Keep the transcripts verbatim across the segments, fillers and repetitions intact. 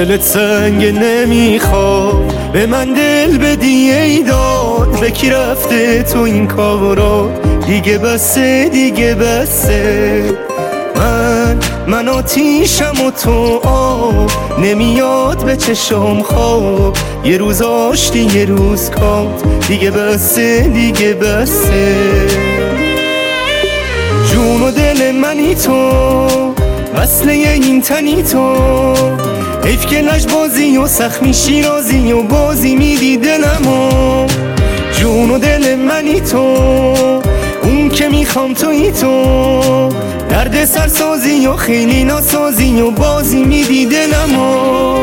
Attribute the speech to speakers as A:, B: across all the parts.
A: دلت سنگ نمیخواد به من دل بدی ای داد، به کی رفته تو این کارا؟ دیگه بسه دیگه بسه. من من آتیشم و تو آب، نمیاد به چشم خواب. یه روز آشتی یه روز کات، دیگه بسه دیگه بسه. جون و دل منی تو، وصله این تنی تو. حیف که لجبازی و سخمی شیرازی و بازی میدی دلمو. جون و دل منی تو، اون که میخوام توی تو. درد سرسازی و خیلی ناسازی و بازی میدی دلمو.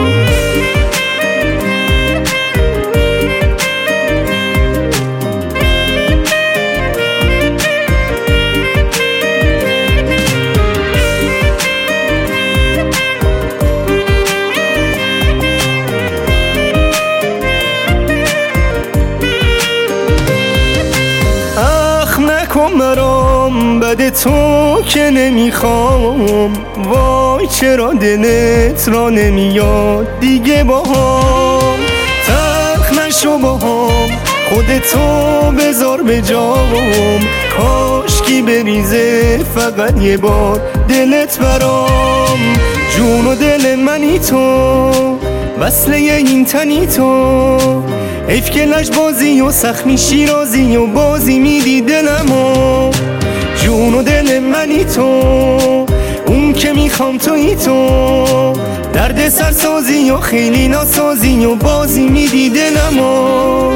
A: نکن مرام بد تو که نمیخوام. وای چرا دلت را نمیاد دیگه باهام. تلخ نشو باهام، خودتو بذار به جام. کاشکی بریزه فقط یه بار دلت برام. جون و دل منی تو، وصله این تنی تو. حیف که لجبازی و سخمی شیرازی و بازی میدی دلمو. جون و دل منی تو، اون که میخوام توی تو. درد سرسازی و خیلی ناسازی و بازی میدی دلمو.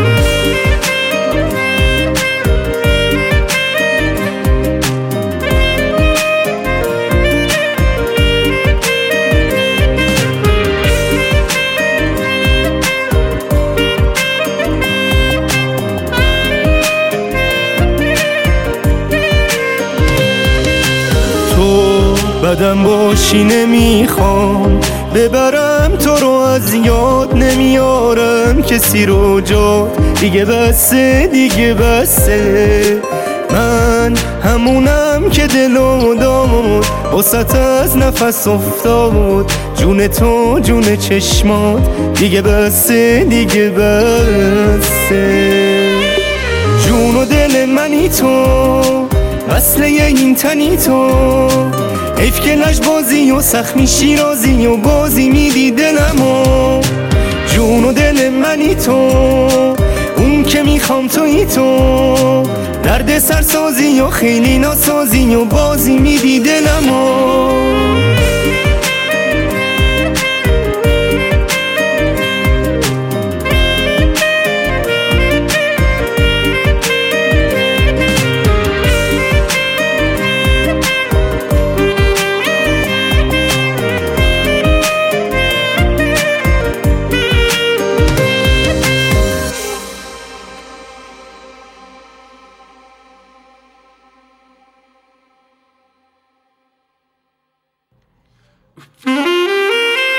A: بدم باشی نمیخوام، ببرم تو رو از یاد. نمیارم کسی رو جا، دیگه بسه دیگه بسه. من همونم که دلو داد، واسط از نفس افتاد. جون تو جون چشمات، دیگه بسه دیگه بسه. جون و دل منی تو، وصله این تنی تو. حیف که لجبازی و سخمی شیرازی و بازی میدی دلمو. جون و دل منی تو، اون که میخوام توی تو. درد سرسازی و خیلی ناسازی و بازی میدی دلمو.